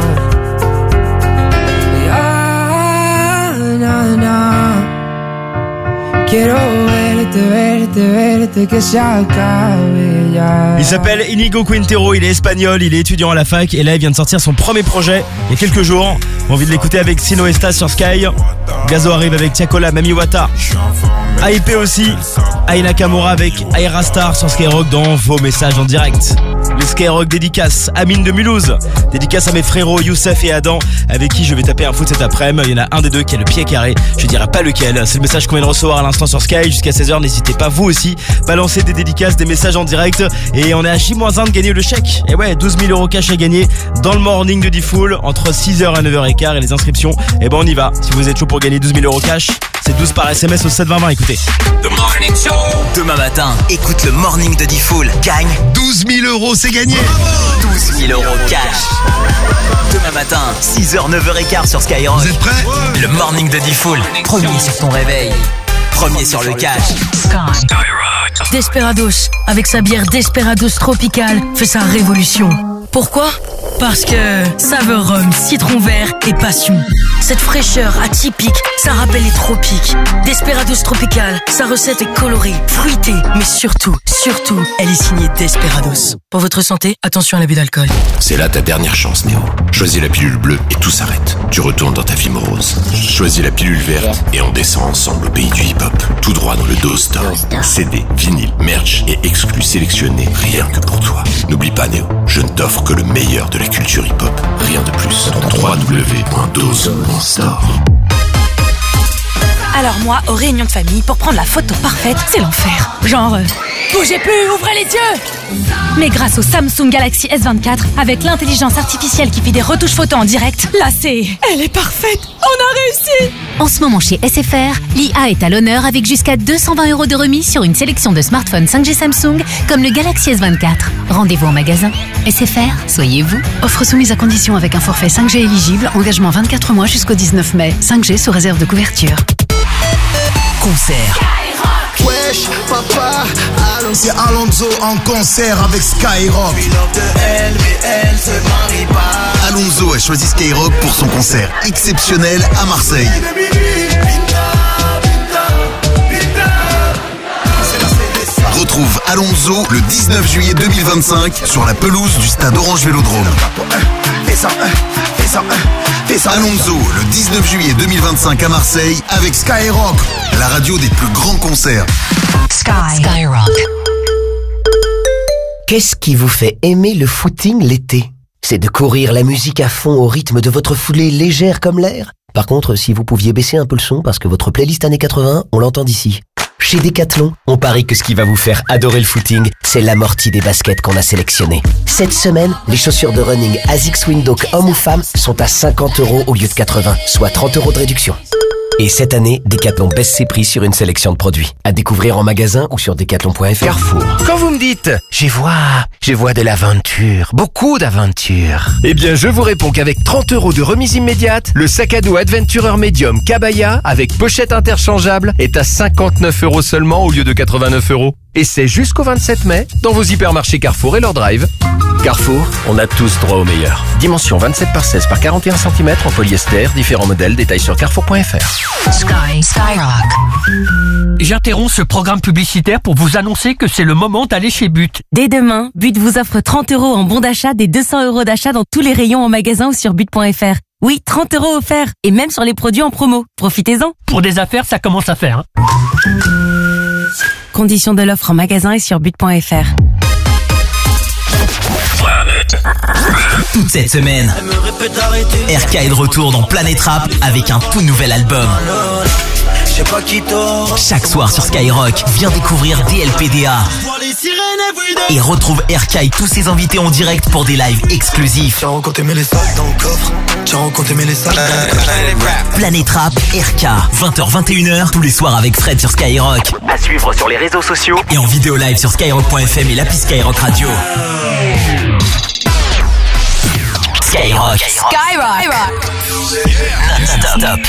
Quiero verte, que se acabe ya. Il s'appelle Inigo Quintero, il est espagnol, il est étudiant à la fac et là il vient de sortir son premier projet il y a quelques jours. Envie de l'écouter avec Sino Estas sur Sky. Gazo arrive avec Tiakola, Mamiwata. AIP aussi, Aya Nakamura avec Aira Star sur Skyrock dans vos messages en direct. Le Skyrock dédicace Amine de Mulhouse. Dédicace à mes frérots Youssef et Adam avec qui je vais taper un foot cet après-midi. Il y en a un des deux qui a le pied carré, je dirais pas lequel. C'est le message qu'on vient de recevoir à l'instant sur Sky jusqu'à 16h. N'hésitez pas vous aussi, balancez des dédicaces, des messages en direct. Et on est à J-1 de gagner le chèque. Et ouais, 12 000 € cash à gagner dans le morning de D-Full entre 6h et 9h15. Et les inscriptions, et ben on y va. Si vous êtes chaud pour gagner 12 000 € cash, c'est 12 par SMS au 72020, écoutez. The Morning Show. Demain matin, écoute le morning de D-Full. Gagne 12 000 €, c'est gagné. 12 000 € cash. Demain matin, 6h, 9h15 sur Skyrock. Vous êtes prêts? Le morning de D-Full. Premier sur ton réveil. premier sur le cash. Desperados, avec sa bière Desperados Tropical, fait sa révolution. Pourquoi ? Parce que saveur rhum, citron vert et passion. Cette fraîcheur atypique, ça rappelle les tropiques. Desperados Tropical, sa recette est colorée, fruitée, mais surtout, elle est signée Desperados. Pour votre santé, attention à l'abus d'alcool. C'est là ta dernière chance, Néo. Choisis la pilule bleue et tout s'arrête. Tu retournes dans ta vie morose. Choisis la pilule verte et on descend ensemble au pays du hip-hop. Tout droit dans le Dose Store. CD, vinyle, merch et exclus sélectionnés rien que pour toi. N'oublie pas, Néo, je ne t'offre que le meilleur de la culture hip-hop. Rien de plus. www.dose.store. Alors moi, aux réunions de famille, pour prendre la photo parfaite, c'est l'enfer. Genre, bougez plus, ouvrez les yeux. Mais grâce au Samsung Galaxy S24, avec l'intelligence artificielle qui fait des retouches photos en direct, là elle est parfaite. On a réussi. En ce moment chez SFR, l'IA est à l'honneur avec jusqu'à 220 € de remise sur une sélection de smartphones 5G Samsung comme le Galaxy S24. Rendez-vous en magasin. SFR, soyez vous. Offre soumise à condition avec un forfait 5G éligible, engagement 24 mois jusqu'au 19 mai. 5G sous réserve de couverture. Concert. Wesh, papa, c'est Alonso en concert avec Skyrock. Alonso a choisi Skyrock pour son concert exceptionnel à Marseille. Retrouve Alonso le 19 juillet 2025 sur la pelouse du stade Orange Vélodrome. Alonso le 19 juillet 2025 à Marseille avec Skyrock, la radio des plus grands concerts. Skyrock. Qu'est-ce qui vous fait aimer le footing l'été ? C'est de courir la musique à fond au rythme de votre foulée légère comme l'air ? Par contre, si vous pouviez baisser un peu le son parce que votre playlist années 80, on l'entend d'ici. Chez Decathlon, on parie que ce qui va vous faire adorer le footing, c'est l'amorti des baskets qu'on a sélectionnées. Cette semaine, les chaussures de running ASICS Windhoek hommes ou femmes sont à 50 € au lieu de 80, soit 30 € de réduction. Et cette année, Decathlon baisse ses prix sur une sélection de produits. À découvrir en magasin ou sur decathlon.fr. Carrefour. Quand vous me dites « je vois de l'aventure, beaucoup d'aventure », eh bien je vous réponds qu'avec 30 € de remise immédiate, le sac à dos Adventurer Medium Kabaya avec pochette interchangeable est à 59 € seulement au lieu de 89 €. Et c'est jusqu'au 27 mai dans vos hypermarchés Carrefour et leur drive. Carrefour, on a tous droit au meilleur. Dimension 27 par 16 par 41 cm en polyester, différents modèles, détails sur carrefour.fr. Skyrock. J'interromps ce programme publicitaire pour vous annoncer que c'est le moment d'aller chez But. Dès demain, But vous offre 30 € en bon d'achat des 200 € d'achat dans tous les rayons en magasin ou sur but.fr. Oui, 30 € offerts et même sur les produits en promo. Profitez-en. Pour des affaires, ça commence à faire. Conditions de l'offre en magasin et sur but.fr. Toute cette semaine, RK est de retour dans Planète Rap avec un tout nouvel album. Chaque soir sur Skyrock, viens découvrir DLPDA et retrouve RK et tous ses invités en direct pour des lives exclusifs. Planète Rap, RK, 20h-21h tous les soirs avec Fred sur Skyrock. À suivre sur les réseaux sociaux et en vidéo live sur skyrock.fm et l'appli Skyrock Radio. Skyrock. Non-stop.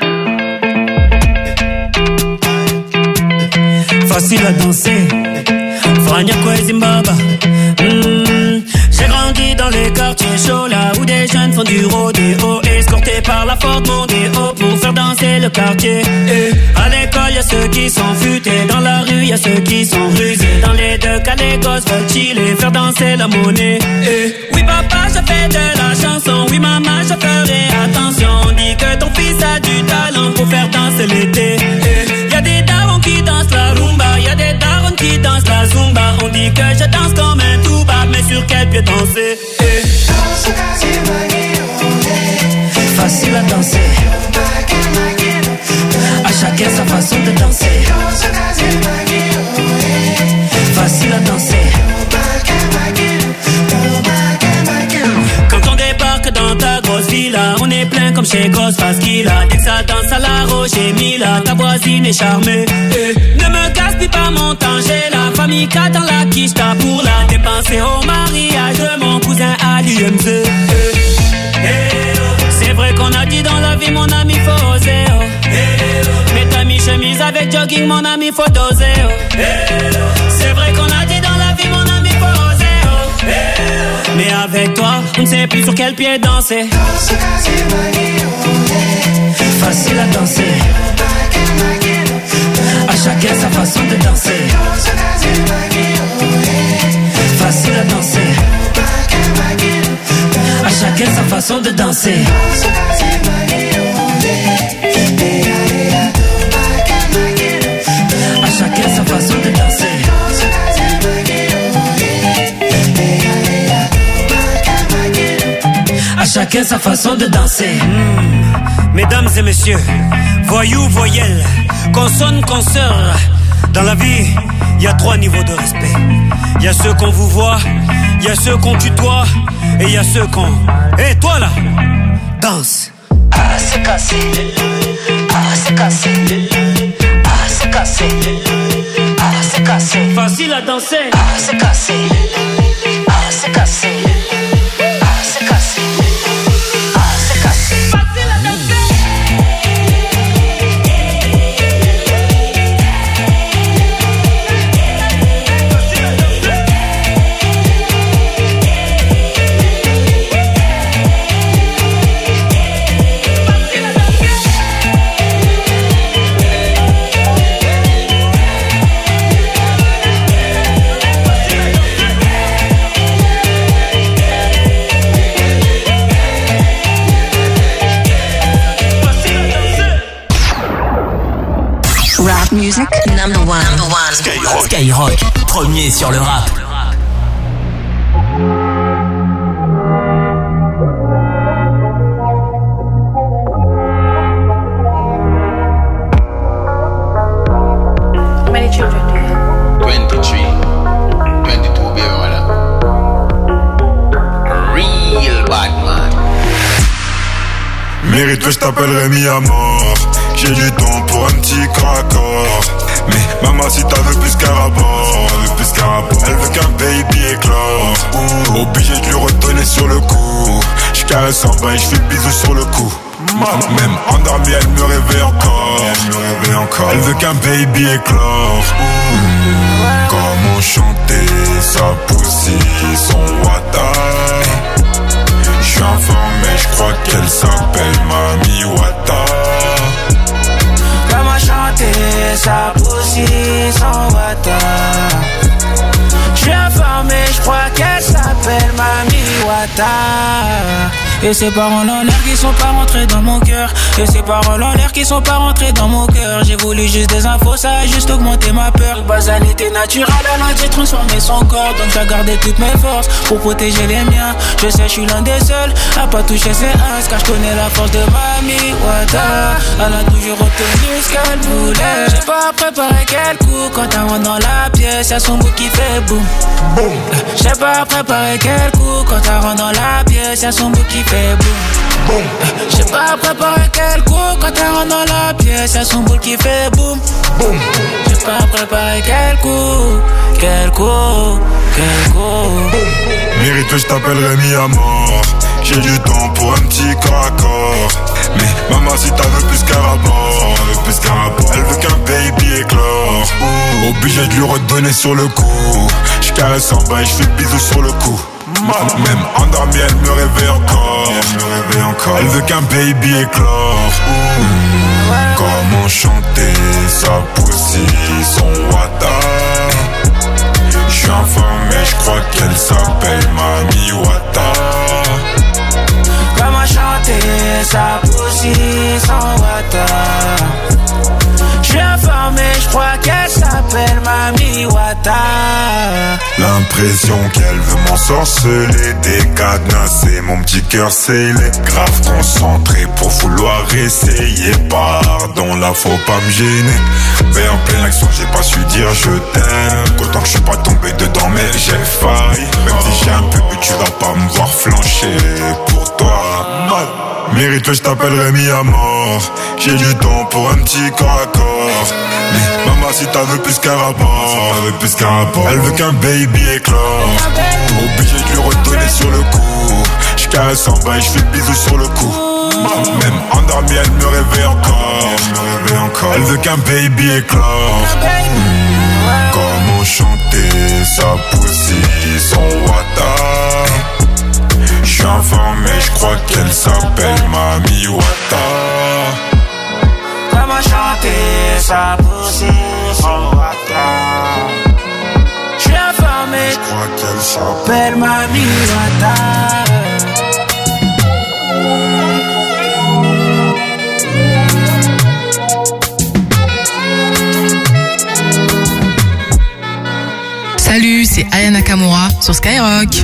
Facile à danser, Frania Zimbabwe. J'ai grandi dans les quartiers chauds, là où des jeunes font du rodéo, escortés par la Ford Mondeo pour faire danser le quartier. Et à l'école, y'a ceux qui sont futés, dans la rue, y'a ceux qui sont rusés. Dans les deux cas, les gosses veulent chiller, faire danser la monnaie. Et oui, papa, je fais de la chanson, oui, maman, je ferai attention. On dit que ton fils a du talent pour faire danser l'été. Et y'a des darons qui dansent la rumba, y'a des darons qui dansent la zumba. On dit que je danse comme un tuba, mais sur quel pied danser? Facile à danser, à chacun sa façon de danser. Facile à danser. Quand on débarque dans ta grosse villa, on est plein comme chez Grosse Fasquilla. Dès que ça danse à la Roger Mila, ta voisine est charmée. Ne me gaspille pas mon temps, j'ai la famille dans la quicheta pour la dépenser au mariage de mon cousin à l'UMZ. C'est vrai qu'on a dit dans la vie, mon ami, faut oser. Mais t'as mis chemise avec jogging, mon ami, faut doser. Oh. C'est vrai qu'on a dit dans la vie, mon ami, faut oser. Oh. Mais avec toi, on ne sait plus sur quel pied danser. Facile à danser. À chacun sa façon de danser. Facile à danser. À chacun sa façon de danser. À chacun sa façon de danser. À chacun sa façon de danser. Mesdames et messieurs, voyous, voyelles, consonnes, consoeurs. Dans la vie, il y a 3 niveaux de respect. Il y a ceux qu'on vous voit, il y a ceux qu'on tutoie, et il y a ceux qu'on... Hé, toi là, danse. Ah, c'est cassé. Ah, c'est cassé. Ah, c'est cassé. Ah, c'est cassé. Facile à danser. Ah, c'est cassé. Ah, c'est cassé. Ah, c'est cassé. Ah, c'est cassé. Facile à danser. Music number one. Skyrock, premier sur le rap. How many children do you have? 23. 22, baby mother. Real bad man. Mérite que je t'appellerai mis à mort. J'ai du temps pour un petit corps. Mais maman, si t'as veux plus qu'un rapport, elle veut qu'un baby éclore. Obligé de lui redonner sur le coup. J'caresse en bas et j'fais bisous sur le cou. Même endormie, elle me réveille encore. Elle veut qu'un baby éclore. Comment chanter sa poussie, son wata. J'suis informé, j'crois qu'elle s'appelle Mami Wata. Comment chanter sa poussie sans wata. J'suis informé, j'crois qu'elle s'appelle Mami Wata. Et ces paroles en l'air qui sont pas rentrées dans mon cœur. Et ces paroles en l'air qui sont pas rentrées dans mon cœur. J'ai voulu juste des infos, ça a juste augmenté ma peur. Le bazar était naturel, alors j'ai transformé son corps. Donc j'ai gardé toutes mes forces pour protéger les miens. Je sais, je suis l'un des seuls à pas toucher ses uns, car je connais la force de Mami Wata. Elle a toujours obtenu ce qu'elle voulait. J'ai pas préparé quel coup. Quand elle rentre dans la pièce, y'a son bout qui fait boum. J'ai pas préparé quel coup. Quand elle rentre dans la pièce, y'a son bout qui fait boum. J'ai pas préparé quel coup. Quand elle rentre dans la pièce, y'a son boule qui fait boum. J'ai pas préparé quel coup. Mérite que je t'appellerai mis à mort. J'ai du temps pour un petit corps à corps. Mais maman, si t'as veux plus qu'un rapport, elle veut qu'un baby éclore. Obligé de lui redonner sur le coup. J'caresse en bas et j'fais bisous sur le cou. Même endormie, elle me réveille encore. Elle veut qu'un baby éclore. Comment chanter sa poussie, son wata. J'suis informé, j'crois qu'elle s'appelle Mami Wata. Comment chanter sa poussie sans wata. J'suis informé, j'crois qu'elle s'appelle Mami Wata. L'impression qu'elle veut m'ensorceler, décadenasser mon petit cœur scellé. Grave concentré pour vouloir essayer. Pardon, là faut pas me gêner. Mais en pleine action j'ai pas su dire je t'aime. Qu'autant que je suis pas tombé dedans mais j'ai failli. Même si j'ai un peu bu tu vas pas me voir flancher pour toi. Mérite que je t'appellerai mis à mort. J'ai du temps pour un petit corps à corps. Mais maman si t'as veux plus qu'un rapport, elle veut qu'un baby éclore. Obligé de lui redonner sur le coup. J'caresse en bas et j'fais bisous sur le cou. Même endormie, elle me réveille encore. Elle veut qu'un baby éclore. Comment chanter sa poussie, son wata. J'suis informé, j'crois qu'elle s'appelle Mami Wata. Comment chanter sa poussie, son wata. J'suis informé, j'crois qu'elle s'appelle Mami Wata. Salut, c'est Aya Nakamura sur Skyrock.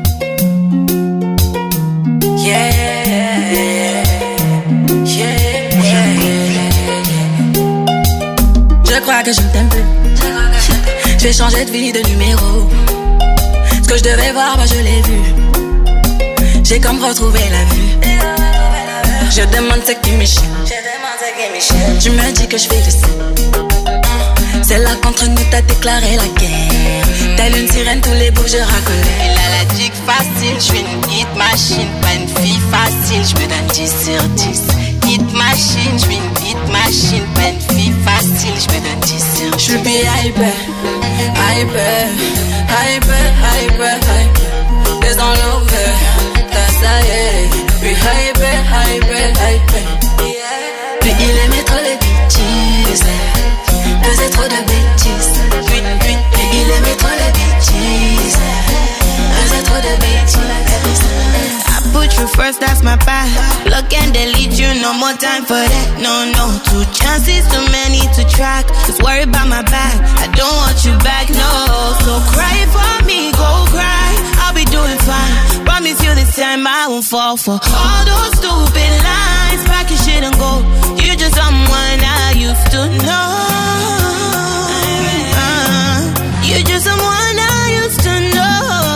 Je crois que je ne t'aime plus. J'ai changé de vie, de numéro. Ce que je devais voir, bah je l'ai vu. J'ai comme retrouvé la vue. Je demande ce qui m'échappe. Tu me dis que je fais le seul. C'est là qu'entre nous t'as déclaré la guerre. Telle une sirène, tous les bouts je racolais. Elle a la dick facile, je suis une hit machine. Pas une fille facile, je me donne 10 sur 10. Hit machine, je suis une hit machine. Pas une fille facile, je me donne 10 sur 10. Je suis hyper, hyper, hyper, hyper, hyper. T'es dans l'over, t'as ça y est. Puis hyper, hyper, hyper. Puis il aimait trop les bêtises. Faisait trop de bêtises. Puis il aimait trop les bêtises. Faisait trop de bêtises. I put you first, that's my path. Look and delete you, no more time for that. No, no, 2 chances, too many to track. Just worry about my back, I don't want you back, no. So cry for me, go cry, I'll be doing fine. Promise you this time I won't fall for all those stupid lies. Pack your shit and go, you're just someone I used to know. You're just someone I used to know.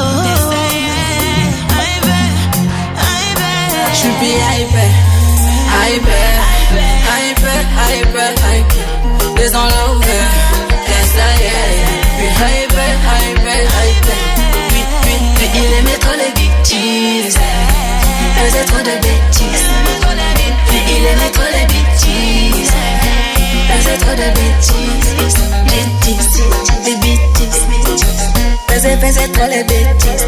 J'suis hyper, hyper, hyper, hyper, hyper. T'es dans l'over, t'es ça y est. Puis hyper, hyper, hyper. Puis il aimait trop les bêtises. Faisait trop de bêtises. Puis il aimait trop les bêtises. Faisait trop de bêtises. Bêtises, des bêtises. Faisait trop les bêtises.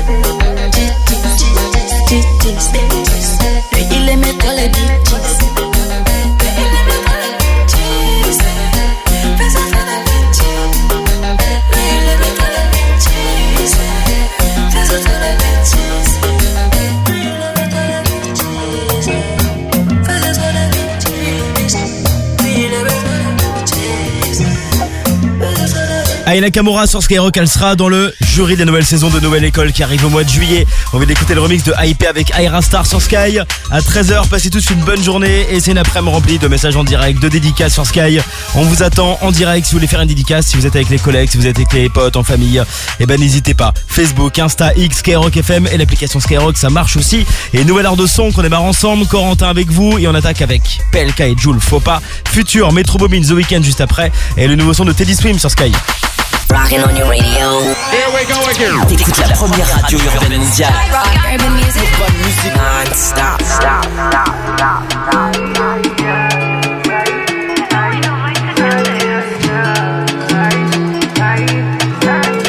Bêtises. Puis il aimait trop les bêtises. Puis il aimait trop les bêtises. Faisait trop de bêtises. Puis il aimait trop les bêtises. Faisait trop de bêtises. Puis il aimait trop les bêtises. Faisait trop de bêtises. Puis il aimait trop les bêtises. Faisait trop de Aya Nakamura sur Skyrock, elle sera dans le jury de la nouvelle saison de Nouvelle École qui arrive au mois de juillet. On vient d'écouter le remix de Hype avec Aira Star sur Sky. À 13h, passez tous une bonne journée et c'est une après-midi remplie de messages en direct, de dédicaces sur Sky. On vous attend en direct si vous voulez faire une dédicace, si vous êtes avec les collègues, si vous êtes avec les potes, en famille. Et ben n'hésitez pas. Facebook, Insta, X, Skyrock FM et l'application Skyrock, ça marche aussi. Et nouvelle heure de son qu'on démarre ensemble, Corentin avec vous et on attaque avec PLK et Jul, faut pas. Futur, Metro Boomin, The Weeknd juste après et le nouveau son de Teddy Swim sur Sky. Rockin' on your radio. Here we go again. T'écoutes la première radio urbaine mondiale. Rock urban music. Non-stop.